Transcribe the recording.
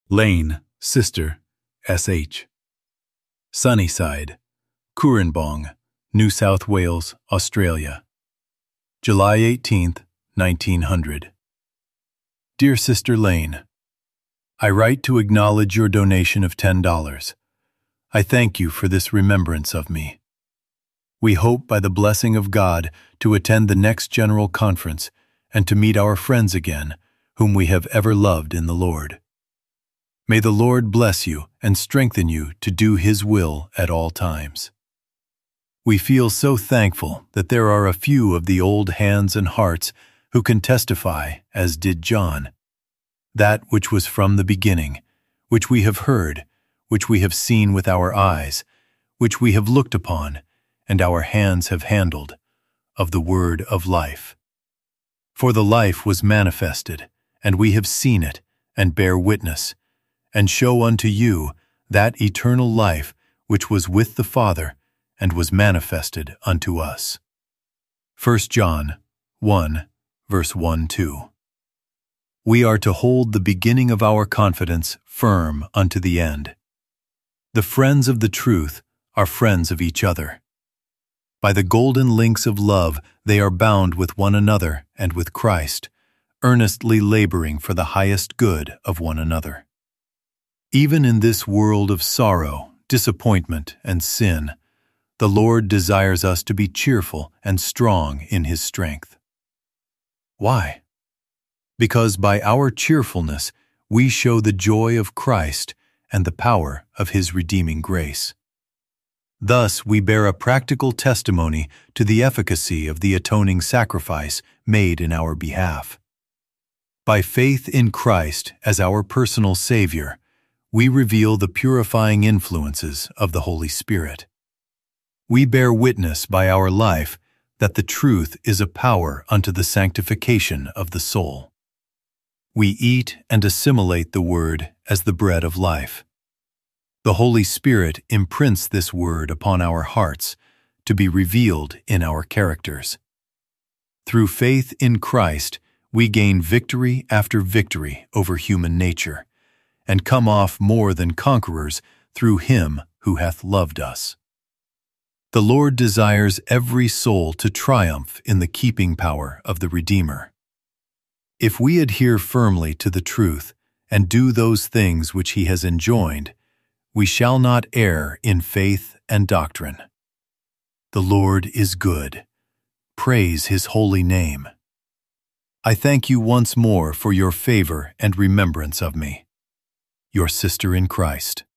Lane, Sister, S.H. Sunnyside, Cooranbong, New South Wales, Australia. July 18, 1900. Dear Sister Lane, I write to acknowledge your donation of $10. I thank you for this remembrance of me. We hope by the blessing of God to attend the next General Conference and to meet our friends again, whom we have ever loved in the Lord. May the Lord bless you and strengthen you to do His will at all times. We feel so thankful that there are a few of the old hands and hearts who can testify, as did John, that which was from the beginning, which we have heard, which we have seen with our eyes, which we have looked upon, and our hands have handled, of the word of life. For the life was manifested, and we have seen it, and bear witness, and show unto you that eternal life which was with the Father, and was manifested unto us. 1 John 1, verse 1-2. We are to hold the beginning of our confidence firm unto the end. The friends of the truth are friends of each other. By the golden links of love they are bound with one another and with Christ, earnestly laboring for the highest good of one another. Even in this world of sorrow, disappointment, and sin, the Lord desires us to be cheerful and strong in His strength. Why? Because by our cheerfulness we show the joy of Christ and the power of His redeeming grace. Thus we bear a practical testimony to the efficacy of the atoning sacrifice made in our behalf. By faith in Christ as our personal Savior, we reveal the purifying influences of the Holy Spirit. We bear witness by our life that the truth is a power unto the sanctification of the soul. We eat and assimilate the Word as the bread of life. The Holy Spirit imprints this Word upon our hearts to be revealed in our characters. Through faith in Christ, we gain victory after victory over human nature, and come off more than conquerors through Him who hath loved us. The Lord desires every soul to triumph in the keeping power of the Redeemer. If we adhere firmly to the truth and do those things which He has enjoined, we shall not err in faith and doctrine. The Lord is good. Praise His holy name. I thank you once more for your favor and remembrance of me. Your sister in Christ.